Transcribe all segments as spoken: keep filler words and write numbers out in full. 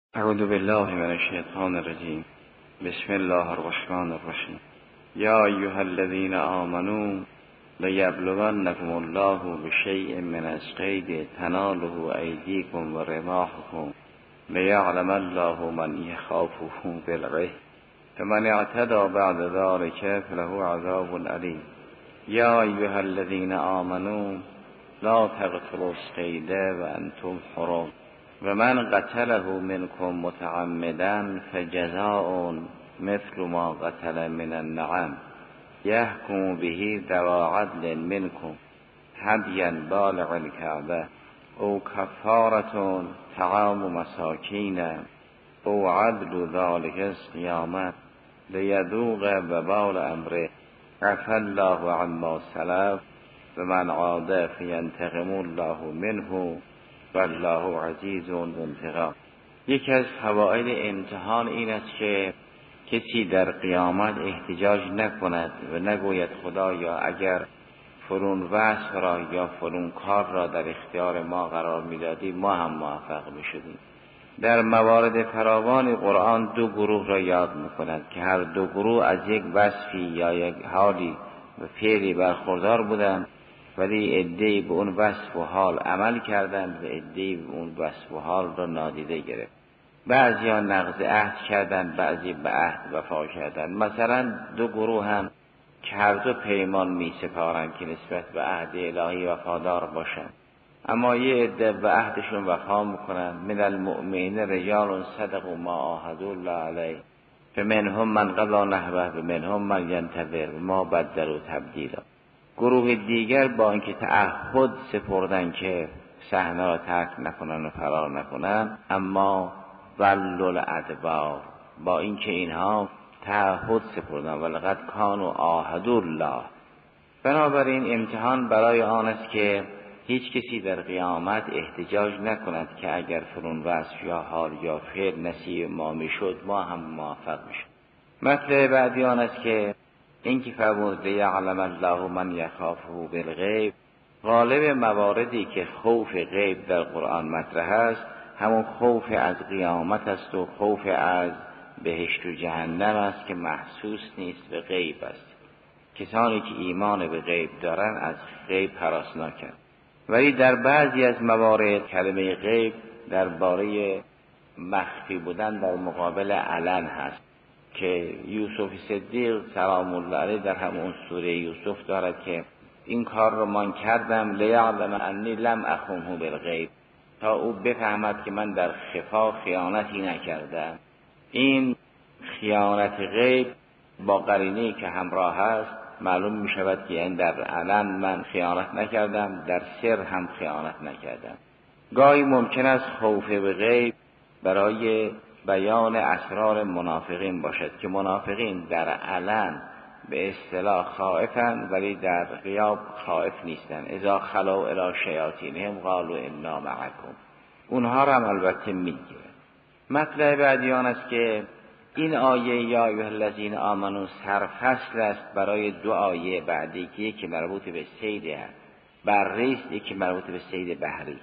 اعوذ بالله من الشیطان الرجیم. بسم الله الرحمن الرحیم. یا ایها الذین آمنوا لیبلونکم الله بشیء من الصید تناله ایدیکم و رماحکم لیعلم الله من یخافه بالغیب فمن اعتدی بعد ذلک فله عذاب علیم. یا ایها الذین آمنوا لا تقتلوا الصید وانتم حرم و من قتله منکم متعمدا فجزاء مثل ما قتل من النعم یحکم به ذو عدل منکم هدیا بالغ الکعبه او کفارة طعام مساکین او عدل ذلک الصیام لیذوق وبال امره عفا الله عما سلف و من عاد فینتقم الله منه والله عزیز ذو انتقام. یکی از فواید امتحان این است که کسی در قیامت احتجاج نکند و نگوید خدایا اگر فرون وصف را یا فرون کار را در اختیار ما قرار میدادی ما هم موفق میشدیم. در موارد فراوان قرآن دو گروه را یاد میکند که هر دو گروه از یک وصفی یا یک حالی و فعلی برخوردار بودند، ولی عده‌ای به اون وصف و حال عمل کردند و عده‌ای به اون وصف و حال را نادیده گرفت. بعضی ها نقض عهد کردند، بعضی به عهد وفا کردند. مثلا دو گروه هم که هر دو پیمان می سپارند که نسبت به عهد الهی وفادار باشند، اما یه عده به عهدشون وفا میکنند. من المؤمنین رجال صدقوا ما عاهدوا الله علیه فمنهم من قضی نحبه و منهم من ینتظر و ما بدلوا تبدیلا. گروه دیگر با اینکه تعهد سپردن که صحنه را ترک نکنن و فرار نکنن، اما ولوا الادبار، با اینکه اینها تعهد سپردن ولقد کانوا عاهدوا الله. بنابراین امتحان برای آن است که هیچ کسی در قیامت احتجاج نکند که اگر فرون وصف یا حال یا فعل نصیب ما میشد ما هم موفق میشد. مطلب بعدی آن است که این که فرمود لیعلم الله من یخافه بالغیب، غالب مواردی که خوف غیب در قرآن مطرح است همون خوف از قیامت است و خوف از بهشت و جهنم است که محسوس نیست به غیب است. کسانی که ایمان به غیب دارن از غیب هراسناکند، ولی در بعضی از موارد کلمه غیب درباره مخفی بودن در مقابل علن هست که یوسف صدیق سلام الله علیه در همون سوره یوسف دارد که این کار رو من کردم لیعلم انی لم اخونهو بالغیب، تا او بفهمد که من در خفا خیانتی نکردم. این خیانت غیب با قرینه‌ای که همراه است معلوم می شود که این در علن من خیانت نکردم، در سر هم خیانت نکردم. گاهی ممکن است خوف به غیب برای بیان اسرار منافقین باشد که منافقین در علن به اصطلاح خائفند ولی در غیاب خائف نیستند. اذا خلوا الی شیاطینهم قالوا انا معکم، اونها را هم البته میگیره. مطلب بعدی آن است که این آیه یا ایها الذین آمنوا سرفصل است برای دو آیه بعدی که یکی مربوط به صید بری است، یکی مربوط به صید بحری.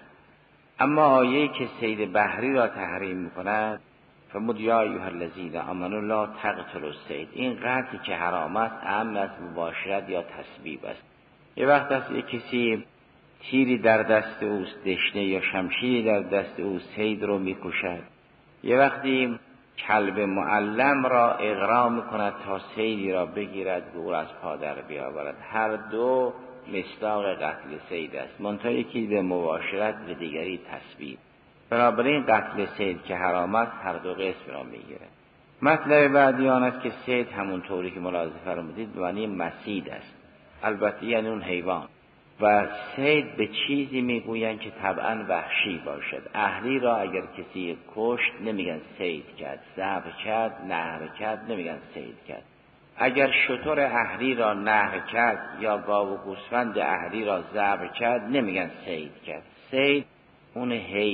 اما آیه‌ای که صید بحری را تحریم می‌کند فرمود یا ایها الذین آمنوا لا تقتلوا الصید، این قتلی که حرام است اهم از مباشرت یا تسبیب است. یه وقت است یک کسی تیری در دست اوست، دشنه یا شمشیری در دست اوست، صید رو می‌کشد. یه وقتی کلب معلم را اغرا می‌کند تا صیدی را بگیرد و او را از پا در بیاورد. هر دو مصداق قتل صید است، منتها یکی به مباشرت و دیگری تسبیب. بنابراین قتل صید که حرام است هر دو قسم را میگیره. مطلب بعدی آن است که صید همون طوری که ملاحظه فرمودید معنی مسید است، البته یعنی اون حیوان. و صید به چیزی میگویند که طبعا وحشی باشد. اهلی را اگر کسی کشت نمیگن صید کرد، ذبح کرد، نحر کرد، نمیگن صید کرد. اگر شتر اهلی را نحر کرد یا گاو و گوسفند اهلی را ذبح کرد نمیگن صید کرد. صید اون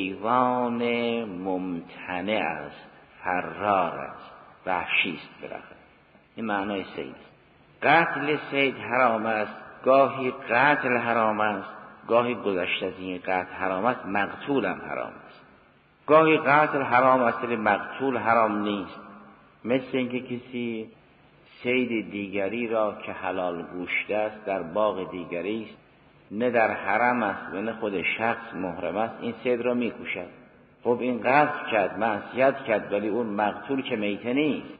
حیوان ممتنع است، فرار است، وحشی است. براخر این معنای صید است. قتل صید حرام است، گاهی قتل حرام است، گاهی گذشته از این قتل حرام است، مقتول هم حرام است. گاهی قتل حرام است ولی مقتول حرام نیست. مثل اینکه کسی صید دیگری را که حلال گوشت است در باغ دیگری است، نه در حرم است و نه خود شخص محرم است، این صید را میکشد. خب این قتل کرد، معصیت کرد، ولی اون مقتول که میته نیست.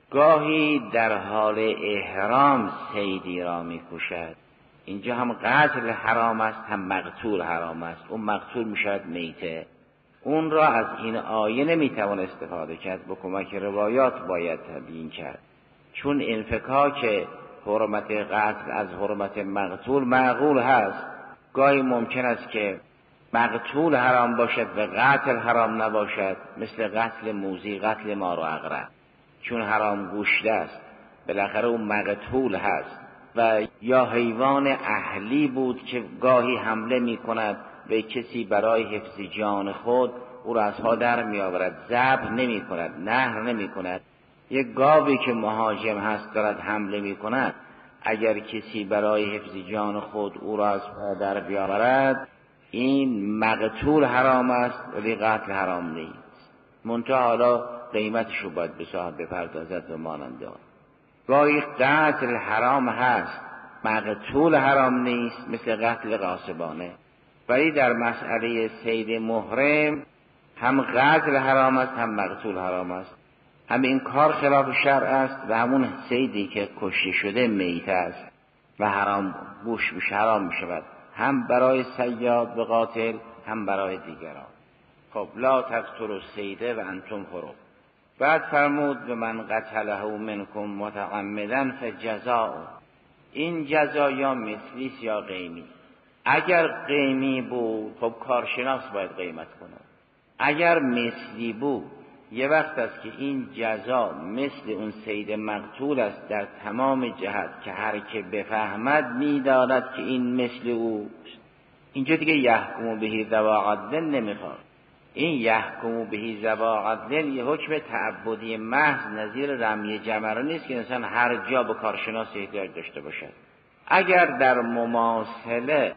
گاهی در حال احرام صیدی را میکشد، اینجا هم قتل حرام است هم مقتول حرام است، اون مقتول میشود میته. اون را از این آیه نمیتوان استفاده کرد، با کمک روایات باید تبیین کرد، چون انفکاک حرمت قتل از حرمت مقتول معقول هست. گاهی ممکن است که مقتول حرام باشد و قتل حرام نباشد، مثل قتل موذی، قتل مار و عقرب، چون حرام گوشت است بالاخره اون مقتول هست. و یا حیوان اهلی بود که گاهی حمله می کند به کسی برای حفظ جان خود، او را از پا در می آورد، ذبح نمی کند، نحر نمی کند. یک گاوی که مهاجم هست دارد حمله می کند، اگر کسی برای حفظ جان خود او را از پا در بیاورد، این مقتول حرام است ولی قتل حرام نیست. منتها حالا قیمتش رو باید به صاحب بپردازد و ماننده آن. گاهی قتل حرام هست مقتول حرام نیست، مثل قتل غاصبانه. ولی در مسئله صید محرم هم قتل حرام است هم مقتول حرام است، هم این کار خلاف شرع است و همون صیدی که کشته شده میت است و حرام گوش میشه، حرام میشود، هم برای صیاد و قاتل هم برای دیگران. خب لا تقتلوا الصید و انتم حرم. بعد فرمود به من قتله منکم متعمدا فجزاء. این جزا یا مثلی یا قیمی. اگر قیمی بود خب کارشناس باید قیمت کند. اگر مثلی بود یه وقت است که این جزا مثل اون صید مقتول است در تمام جهت که هر که بفهمد می‌داند که این مثل اوست. اینجا دیگه یحکم بهی ذوا عدل نمیخواد. این یحکم بهی ذوا عدل یه حکم تعبدی محض نظیر رمی جمره نیست که انسان هر جا به کارشناس احتیاج داشته باشد. اگر در مماثله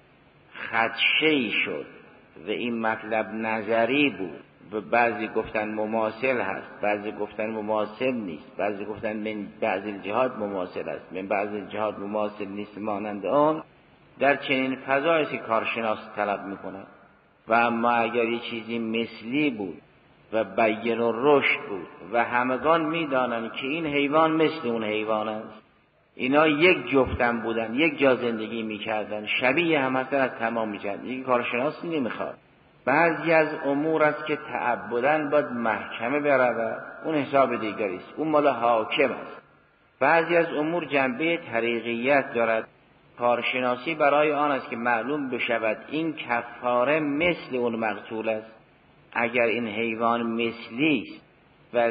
خدشه‌ای شد و این مطلب نظری بود و بعضی گفتن مماثل هست، بعضی گفتن مماثل نیست، بعضی گفتن من بعضی الجهات مماثل است، من بعضی الجهات مماثل نیست، مانند آن در چنین فضایی که کارشناس طلب میکنه. و اما اگر یه چیزی مثلی بود و بین و رشد بود و همگان میدانند که این حیوان مثل اون حیوان است، اینا یک جفتن بودن، یک جا زندگی میکردن، شبیه هم هستن، از تمام میکردن، یک کارشناس نمیخواد. بعضی از امور است که تعبدن باید محکمه برود، اون حساب دیگری است، اون مال حاکم است. بعضی از امور جنبه طریقیت دارد، کارشناسی برای آن است که معلوم بشود این کفاره مثل اون مقتول است. اگر این حیوان مثلی است و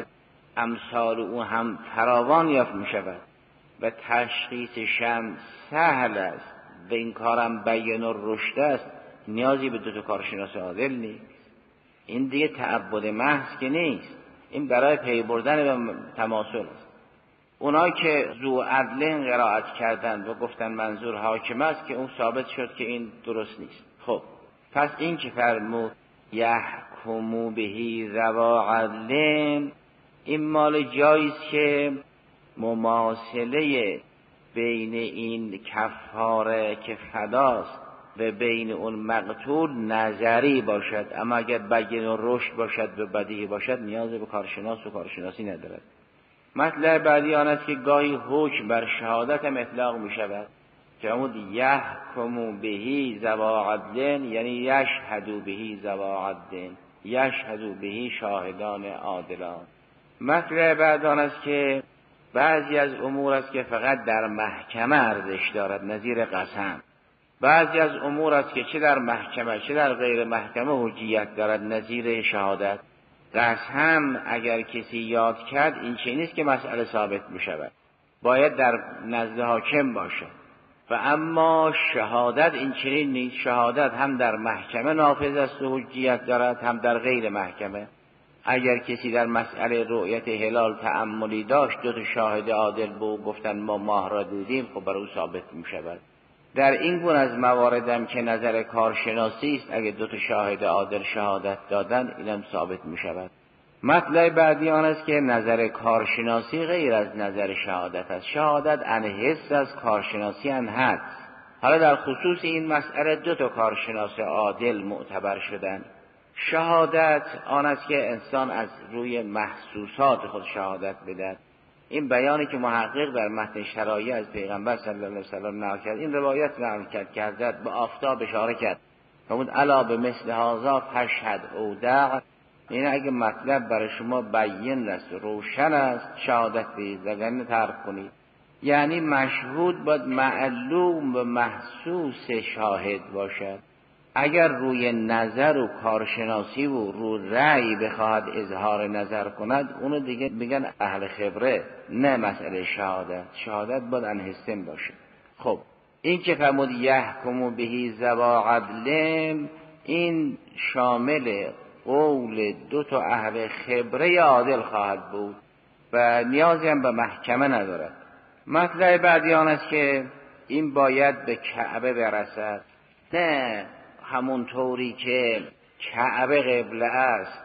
امثال اون هم فراوان یافت میشود و تشخیص شم سهل است و این کارم بیان و رشد است، نیازی به دو تا کارشناس عادل نیست. این دیگه تعبد محض که نیست، این برای پی بردن به تماثل است. اونایی که ذو عدلین قرائت کردن و گفتن منظور حاکم است که اون ثابت شد که این درست نیست. خب پس این که فرمود یحکموا بهی ذوا عدلین، این مال جاییست که مماثله بین این کفاره که فداست و بین اون مقتول نظری باشد، اما اگر بین و رشد باشد و بدیهی باشد نیاز به کارشناس و کارشناسی ندارد. مطلب بعدی آن است که گاهی حکم بر شهادت هم اطلاق می شود که همون یحکموا بهی ذوا عدلین، یعنی یشهدوا بهی ذوا عدلین، یشهدوا بهی شاهدان عادلان. مطلب بعد آن است که بعضی از امور است که فقط در محکمه ارزش دارد، نظیر قسم. بعضی از امور است که چه در محکمه چه در غیر محکمه حجیت دارد، نظیر شهادت. قسم اگر کسی یاد کرد این چه نیست که مسئله ثابت می شود، باید در نزد حاکم باشه. و اما شهادت این چنین نیست، شهادت هم در محکمه نافذ است و حجیت دارد، هم در غیر محکمه. اگر کسی در مسئله رؤیت هلال تأملی داشت، دو تا شاهد عادل به او گفتن ما ماه را دیدیم، خب برای او ثابت می شود. در این گونه از مواردم که نظر کارشناسی است، اگه دو تا شاهد عادل شهادت دادن اینم ثابت می شود. مطلب بعدی آن است که نظر کارشناسی غیر از نظر شهادت است. شهادت عن حس از، کارشناسی عن حدس. حالا در خصوص این مسئله دو تا کارشناس عادل معتبر شدن. شهادت آن است که انسان از روی محسوسات خود شهادت بدهد. این بیانی که محقق در متن شرایع از پیغمبر صلی الله علیه و سلم نقل کرد، این روایت نقل کرد که حضرت به آفتاب اشاره کرد فرمود الا به مثل هذا فاشهد او دع. این اگه مطلب برای شما بیان است، روشن است، شهادت بدید وگرنه ترک کنید. یعنی مشهود باید معلوم و محسوس شاهد باشد. اگر روی نظر و کارشناسی و رو رأی بخواهد اظهار نظر کند، اونو دیگه میگن اهل خبره، نه مسئله شهادت. شهادت باید عن حسن باشه. خب این که فرمود یحکم بهی ذوی عدل، این شامل قول دو تا اهل خبره عادل خواهد بود و نیازی هم به محکمه ندارد. مطلب بعدی آن است که این باید به کعبه برسد، نه همونطوری که کعبه قبله است،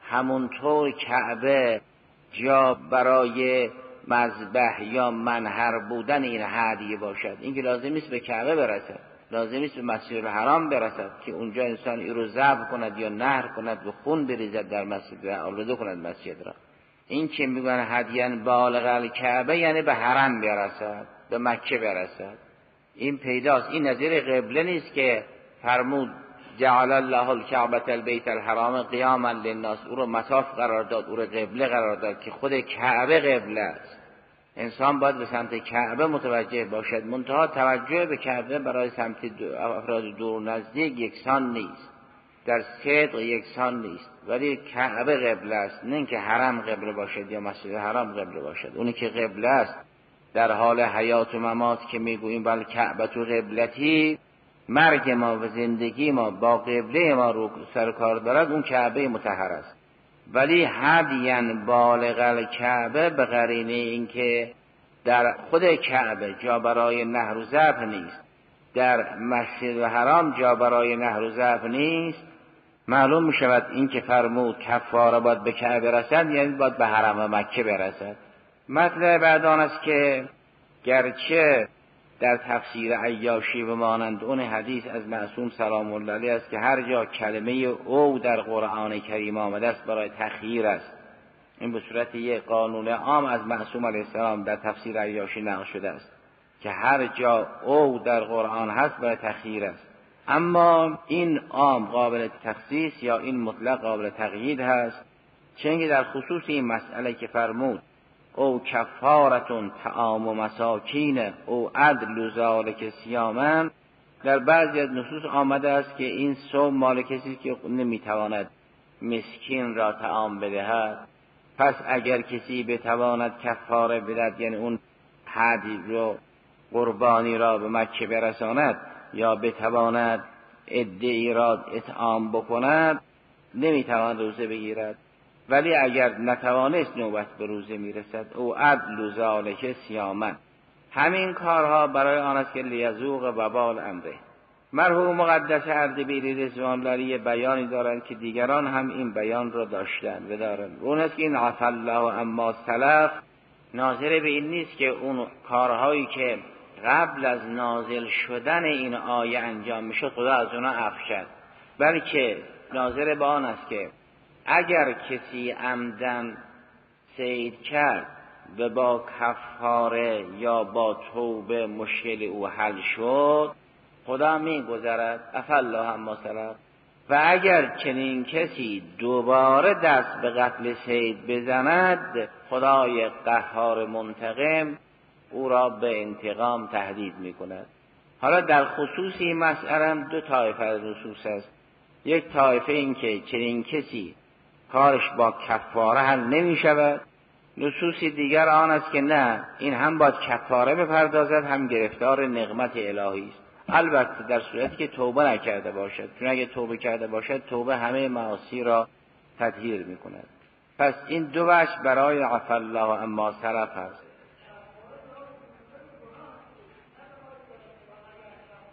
همونطور کعبه جا برای مذبح یا منحر بودن این هدیه باشد. این که لازم نیست به کعبه برسد، لازم نیست به مسجد الحرام برسد که اونجا انسان این رو ذبح کند یا نحر کند و خون بریزد در مسجد و آلوده کند مسجد را. این که میگن هدیه بالغ الکعبه یعنی به حرم برسد، به مکه برسد. این پیداست. این نظیر قبله نیست که فرمود جعل الله الکعبة البیت الحرام قیاما للناس، او رو مطاف قرار داد، او رو قبله قرار داد که خود کعبه قبله است. انسان باید به سمت کعبه متوجه باشد، منتها توجه به کعبه برای سمت افراد دور نزدیک یکسان نیست، در صدق یکسان نیست، ولی کعبه قبله است، نه اینکه حرم قبله باشد یا مسجد حرام قبله باشد. اونی که قبله است در حال حیات و ممات که میگوییم بل کعبه تو قبلتی، مرگ ما و زندگی ما با قبله ما رو سر کار دارد، اون کعبه مطهر است. ولی هدین بالغ الکعبه به قرینه این که در خود کعبه جا برای نحر و ذبح نیست، در مسجد و حرام جا برای نحر و ذبح نیست، معلوم می شود این که فرمود کفاره باید به کعبه رسد یعنی باید به حرم و مکه برسد. مطلب بعد آن است که گرچه در تفسیر عیاشی و مانند اون حدیث از معصوم سلام الله علیه است که هر جا کلمه او در قرآن کریم آمده است برای تخییر است، این به صورت یک قانون عام از معصوم علیه السلام در تفسیر عیاشی نقل شده است که هر جا او در قرآن هست برای تخییر است. اما این عام قابل تخصیص یا این مطلق قابل تقیید هست، چون در خصوص این مسئله که فرمود او کفارتون طعام و مساکین او عدل ذالک صیاما، در بعضی از نصوص آمده است که این صوم مال کسی که نمیتواند مسکین را طعام بدهد، پس اگر کسی بتواند کفاره بدهد یعنی اون هدی رو قربانی را به مکه برساند یا بتواند عده‌ای را اطعام بکند، نمیتواند روزه بگیرد. ولی اگر نتوانست نوبت به روزه میرسد او عدل ذالک صیاما، همین کارها برای آن است که لیذوق وبال امره. مرحوم مقدس اردبیلی رضوان الله علیه بیانی دارند که دیگران هم این بیان را داشتن و دارند، اون است که این عفا الله اما سلف ناظر به این نیست که اون کارهایی که قبل از نازل شدن این آیه انجام میشد خدا از اونها عفو کرد، بلکه ناظر به آن است که اگر کسی عمدن صید کرد و با کفاره یا با توبه مشکل او حل شد، خدا می گذرد عفا الله اما سلف. و اگر چنین کسی دوباره دست به قتل صید بزند، خدای قهار منتقم او را به انتقام تهدید می کند. حالا در خصوص این مسئله دو طایفه از نصوص است. یک طایفه این که چنین کسی کارش با کفاره حل نمی شود، نصوص دیگر آن است که نه، این هم باید کفاره بپردازد هم گرفتار نقمت الهی است، البته در صورتی که توبه نکرده باشد، چون اگه توبه کرده باشد توبه همه معاصی را تطهیر می کند. پس این دو وجه برای عفا الله اما سلف است.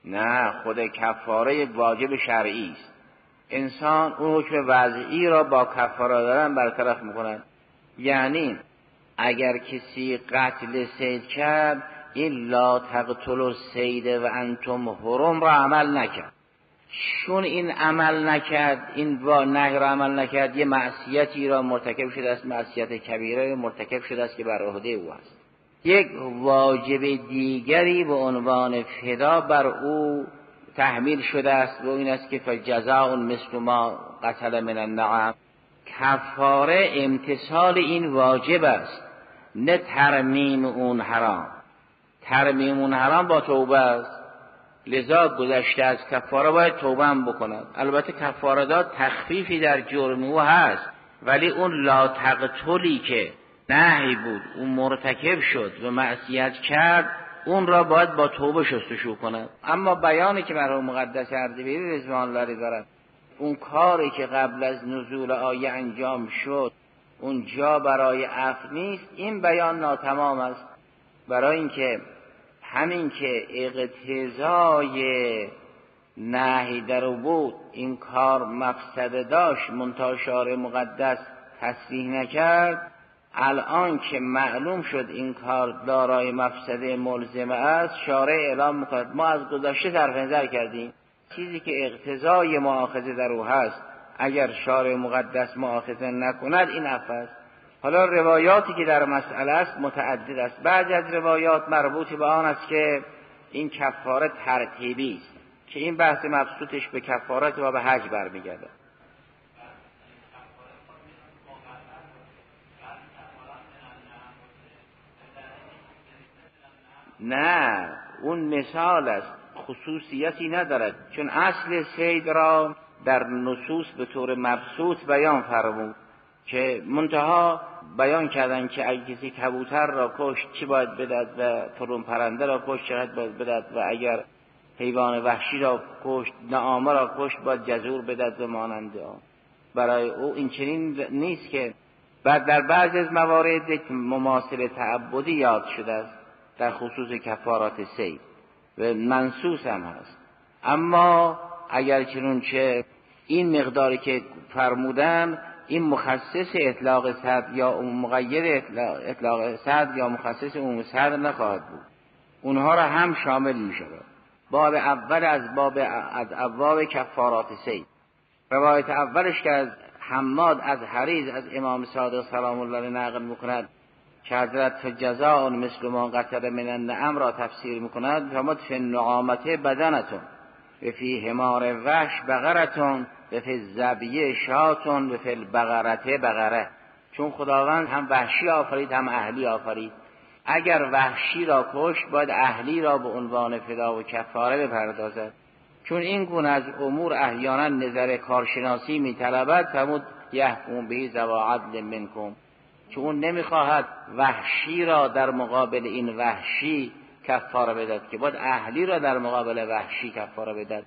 نه، خود کفاره یک واجب شرعی است. انسان اون حکم وضعی را با کفاره دادن برطرف میکند. یعنی اگر کسی قتل صید کرد، این لا تقتلوا الصید و انتم حرم را عمل نکرد. چون این عمل نکرد، این با نهی را عمل نکرد، یه معصیتی را مرتکب شده است، معصیت کبیره مرتکب شده است که بر عهده او است. یک واجب دیگری به عنوان فدا بر او تحمیل شده است و این است که فجزاء مثل ما قتل من النعم. کفاره امتثال این واجب است، نه ترمیم اون حرام. ترمیم اون حرام با توبه است، لذا گذشته از کفاره باید توبه هم بکند. البته کفاره داد تخفیفی در جرم او هست، ولی اون لا تقتلی که نهی بود اون مرتکب شد و معصیت کرد، اون را باید با توبه شستشو کند. اما بیانی که مرحوم مقدس اردبیلی رضوان الله دارد، اون کاری که قبل از نزول آیه انجام شد اون جا برای عفو نیست، این بیان ناتمام است. برای اینکه همین که اقتضای نهی در او بود، این کار مفسده داشت، منتها شارع مقدس تصریح نکرد. الان که معلوم شد این کار دارای مفسده ملزمه است، شارع اعلام میکند ما از گذشته صرف نظر کردیم، چیزی که اقتضای مؤاخذه در او هست اگر شارع مقدس مؤاخذه نکند این عفو است. حالا روایاتی که در مسئله است متعدد است. بعضی از روایات مربوط به آن است که این کفاره ترتیبی است، که این بحث مبسوطش به کفارات و به حج برمیگرده. نه، اون مثال است، خصوصیتی ندارد، چون اصل صید را در نصوص به طور مبسوط بیان فرمود که منتها بیان کردن که اگر کسی کبوتر را کشت چی باید بدهد و ترون پرنده را کشت چقدر باید بدهد و اگر حیوان وحشی را کشت، نعامه را کشت باید جزور بدهد و مانند آن. برای او این چنین نیست که بعد در بعض از موارد یک مماثل تعبدی یاد شده است در خصوص کفارات صید و منصوص هم هست. اما اگر چنانچه این مقداری که فرمودن این مخصص اطلاق صد یا مقید اطلاق صد یا مخصص عموم صد نخواهد بود، اونها را هم شامل می شود. باب اول از باب از ابواب کفارات صید، روایت اولش که از حماد از حریز از امام صادق سلام الله نقل میکند که حضرت جزاء مثل ما قتل من النعم را تفسیر میکند، فرمود فی النعامت بدنتون و فی حمار وحش بقرتون و فی الزبیه شاتون و فی البقرته بقره. چون خداوند هم وحشی آفرید هم اهلی آفرید، اگر وحشی را کشت باید اهلی را به عنوان فدا و کفاره بپردازد. چون این گونه از امور احیانا نظر کارشناسی میطلبد، فرمود یحکم به ذوی عدل منکم، چون اون نمیخواهد وحشی را در مقابل این وحشی کفاره بدهد که باید اهلی را در مقابل وحشی کفاره بدهد،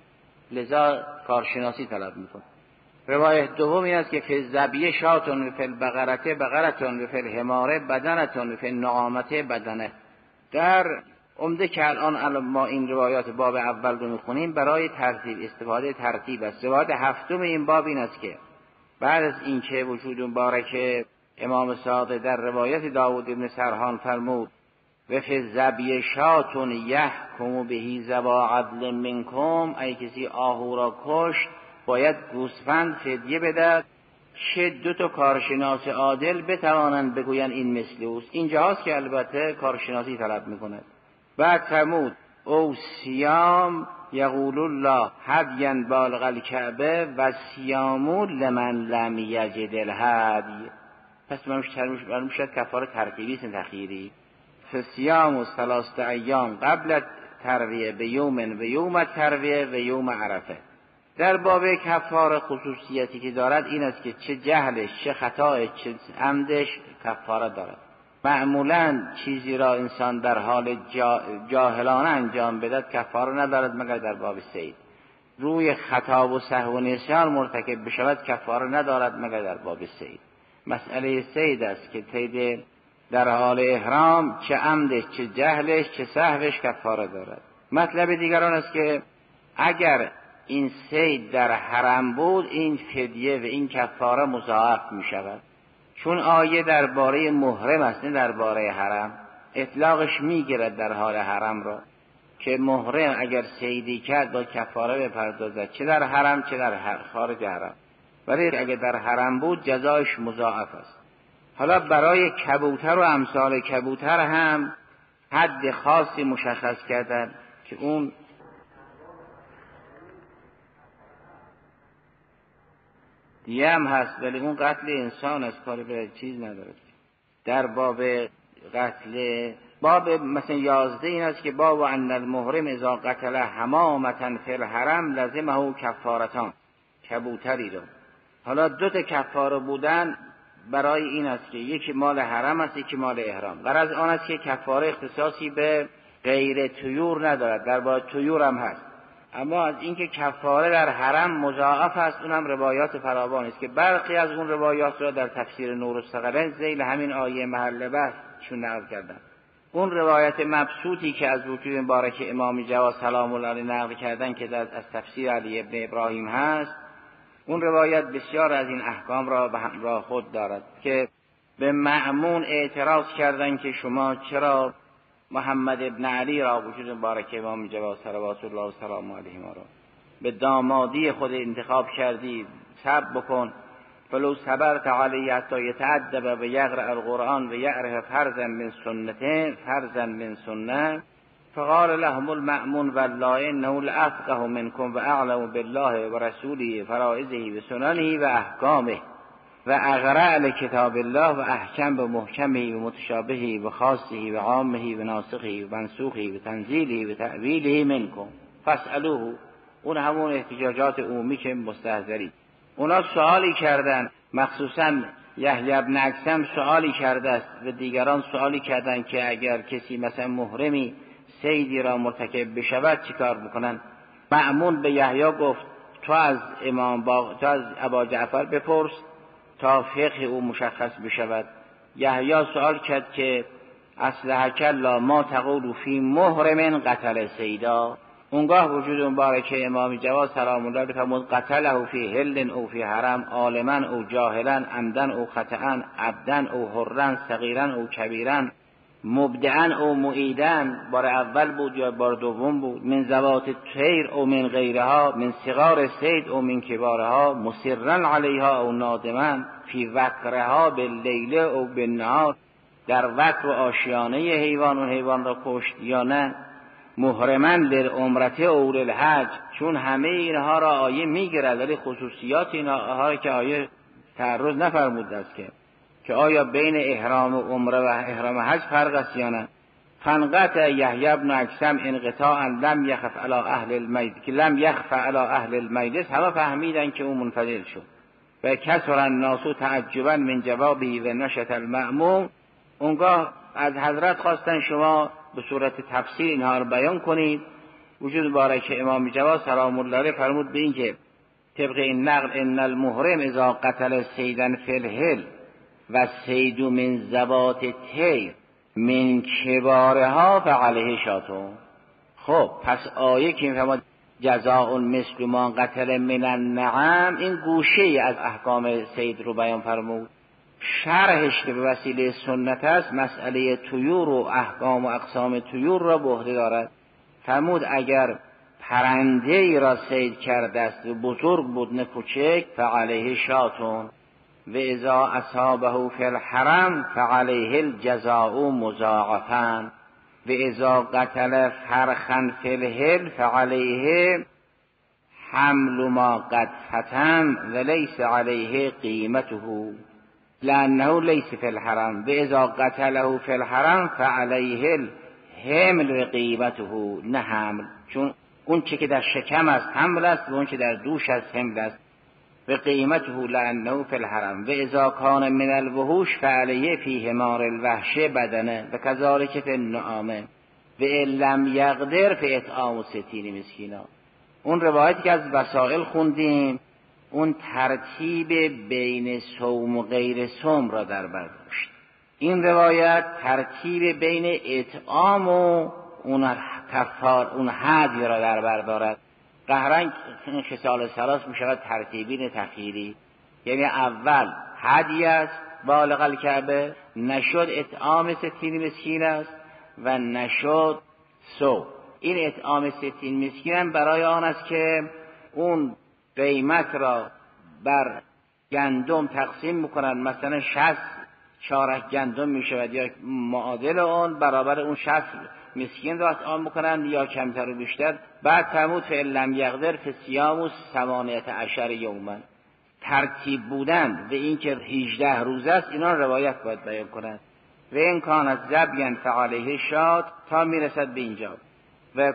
لذا کارشناسی طلب میکند. روایت دوم این است که فی الزبیه شاتون و فی البقرته بقرتون و فی الحماره بدنتون و فی النعامته بدنه. در عمده که الان ما این روایات باب اول رو میخونیم برای ترتیب استفاده ترتیب است. روایت هفتم این باب این است که بعد از اینکه وجود مبارک امام صادق در روایت داوود بن سرحان فرمود و فی الزبیه شاتون یحکم به ذوی عدل منکم، ای کسی آهو را کشت باید گوسفند فدیه بدهد، چه دو تا کارشناس عادل بتوانند بگویند این مثل اوست. اینجاست که البته کارشناسی طلب میکند. بعد فرمود او سیام یقول الله هدیا بالغ الکعبه و سیامو لمن لم یجد الهدی. پس معلوم شد کفاره ترتیبی است تخییری. فسیام و ثلاثه ایام قبل ترویه به یوم و یوم ترویه و یوم عرفه. در باب کفاره خصوصیتی که دارد این است که چه جهلش چه خطایش چه عمدش کفاره دارد. معمولا چیزی را انسان در حال جا جاهلانه انجام بدهد کفاره ندارد مگر در باب صید. روی خطا و سهو و نسیان مرتکب بشود کفاره ندارد مگر در باب صید. مسئله صید است که صید در حال احرام چه عمدش چه جهلش چه سهوش کفاره دارد. مطلب دیگران است که اگر این صید در حرم بود این فدیه و این کفاره مضاعف می شود، چون آیه درباره محرم است نه درباره حرم. اطلاقش می گیرد در حال حرم را که محرم اگر صیدی کرد با کفاره بپردازد، چه در حرم چه در خارج حرم، ولی اگر در حرم بود جزایش مضاعف است. حالا برای کبوتر و امثال کبوتر هم حد خاصی مشخص کردن که اون دیگه هم هست، ولی اون قتل انسان است، کاری به چیز نداره. در باب قتل باب مثلا یازده این است که باب ان المحرم اذا قتل حمامة فی الحرم لزمه کفارتان، کبوتری رو. حالا دو تا کفاره بودن برای این است که یکی مال حرم است یکی مال احرام. غرض آن است که کفاره اختصاصی به غیر طیور ندارد، در باب طیور هم هست، اما از اینکه کفاره در حرم مضاعف است اونم روایات فراوان است که برخی از اون روایات را در تفسیر نور الثقلین ذیل همین آیه محل بحث چون نقل کردن. اون روایت مبسوطی که از وجود مبارک امام جواد سلام الله علیه نقل کردن که در از تفسیر علی ابن ابراهیم هست، اون روایت بسیار از این احکام را به همراه خود دارد که به مأمون اعتراض کردن که شما چرا محمد ابن علی را وجود مبارک امام جواد صلوات الله و سلام علیه ما را به دامادی خود انتخاب کردی، صبر بکن، فلو صبرت علی حتی یتأدب و یقرأ القرآن و یعرف فرضا من سنته فرضا من سنه. فقال لهم المأمون والله انه لافقه منكم و اعلم بالله و رسوله فرائضه و سننه و احکامه و اقرأ لکتاب الله و احکم به محکمه و متشابهه و خاصه و عامه و ناسخه و منسوخه و تنزیله و تأویله منکم فاسألوه. اون همون احتجاجات عمومی که مستحضری. اونا سوالی کردن، مخصوصا یحیی بن اکثم سوالی کرده است و دیگران سوالی کردن که اگر کسی مثلا محرمی صیدی را مرتکب بشود چیکار میکنن؟ مأمون به یحیی گفت تو از امام با... تو از ابا جعفر بپرس تا فقه او مشخص بشود. یحیی سوال کرد که اصلحک الله ما تقول فی محرم قتل صیدا. اونگاه وجود مبارک امام جواد سلام الله علیه فرمود قتله فی حل او فی حرم عالما او جاهلا عمدا او خطأ عبدا او حرا صغیرا او کبیرا مبدعا او معیدا. بار اول بود یا بار دوم بود. من ذوات الطیر او من غیرها، من صغار صید او من کبارها، مصرا علیها او نادما، فی وقرها باللیل او بالنهار، در وقر و آشیانه حیوان و حیوان را کشت یا نه، محرما للعمرة او للحج. چون همه اینها را آیه میگیرد ولی خصوصیات اینها که آیه تعرض نفرموده است که که آیا بین احرام و عمره و احرام حج فرق است یا نه. فانقطع یحیی بن اکثم انقطاعا لم یخف علی اهل المجلس که لم یخف علی اهل المجلس. همه فهمیدن که او منفجر شد و کثر الناس تعجبا من جوابه و نشط المأمون. اونگاه از حضرت خواستن شما به صورت تفسیر اینها رو بیان کنید. وجود مبارک امام جواد سلام الله علیه فرمود به این که طبق این نقل ان المحرم اذا قتل صیدا فی الحل و صید من ذوات الطیر من کبارها فعلیه شاتون. خب پس آیه که میفرماد جزاء مثل ما قتل من النعم، این گوشه از احکام صید رو بیان فرمود. شرحش که به وسیله سنت است مسئله طیور و احکام و اقسام طیور را به عهده دارد. فرمود اگر پرنده ای را صید کرده است و بزرگ بود نه کوچک فعلیه شاتون و اذا اصابه فی الحرم فعلیه الجزاء مضاعفا و اذا قتل فرخا فی الحل فعلیه حمل ما قد فتم و لیس علیه قیمته لانه لیس فی الحرم و اذا قتله فی الحرم فعلیه الحمل و قیمته. نه حمل، چون اون چه که در شکم است حمل است و اون چه در دوش است حمل است. و قیمته لانه فی الحرم و اذا کان من الوحوش فعلیه فی حمار الوحش بدنه و کذالک فی النعامه و ان لم یقدر فی اطعام ستین مسکینا. اون روایتی که از وسائل خوندیم اون ترتیب بین صوم و غیر صوم را در بر داشت. این روایت ترتیب بین اطعام و اون کفار اون هدی را در بر دارد. قهرن این خصال ثلاث می شود ترتیبی تخییری، یعنی اول هدی است بالغ الکعبه، نشد اطعام ستین مسکین است و نشد سو. این اطعام ستین مسکین برای آن است که اون قیمت را بر گندم تقسیم میکنن، مثلا شصت چارک گندم میشود یا معادل اون برابر اون شصت مسکین را اطعام میکنن یا کمتر و بیشتر. بعد فرمود فإن یقدر فصیام ثمانیة عشر یوما. ترتیب بودن به این که هجده روز است اینا روایت باید بیان کنند. و این کانت ذبیًا فعلیه شاد تا میرسد به اینجا. و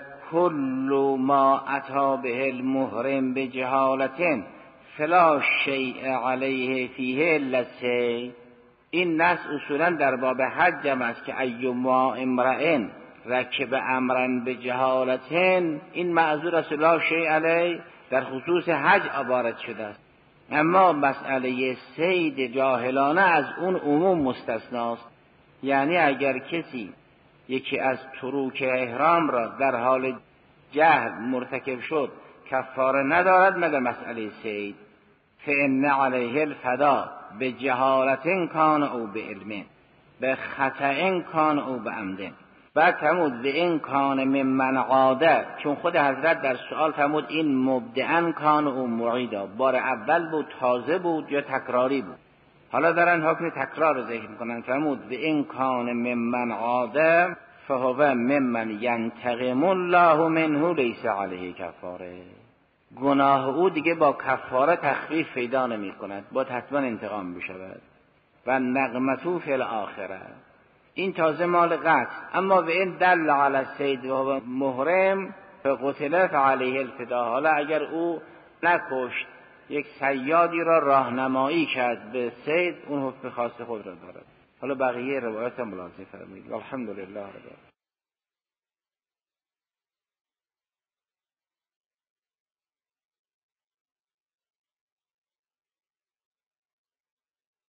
کل ما اتی به المحرم بجهالة فلا شیء علیه فیه الا الصید. این نص اصولا در باب حج هم است که ایما امرئ رکب امرا بجهالة، این معذور است لا شیء علیه، در خصوص حج عبارت شده است. اما مسئله صید جاهلانه از اون عموم مستثناست. یعنی اگر کسی یکی از تروک احرام را در حال جهل مرتکب شد کفاره ندارد مگر مسئله صید. فإن علیه الفدا به جهالت کان او به علم به خطأ کان او به عمد. بعد فرمود و این کان ممن عاده، چون خود حضرت در سوال فرمود این مبدعا کان او معیدا، بار اول بود تازه بود یا تکراری بود، حالا دارن حکم تکرار رو ذکر میکنن. فرمود و این کان ممن عاده فهو ممن ینتقم الله منه لیس علیه کفاره. گناه او دیگه با کفاره تخفیف پیدا نمی کند، با حتما انتقام بشود. و نقمتو فی الاخره، این تازه مال قتل. اما به این دل علی الصید و هو محرم فقتل فعلیه الفدا. حالا اگر او نکشت یک صیادی را راهنمایی کرد به صید، اون حکم خاص خود را دارد. حالا بقیه روایات هم ملاحظه فرمایید. الحمدلله رب العالمین.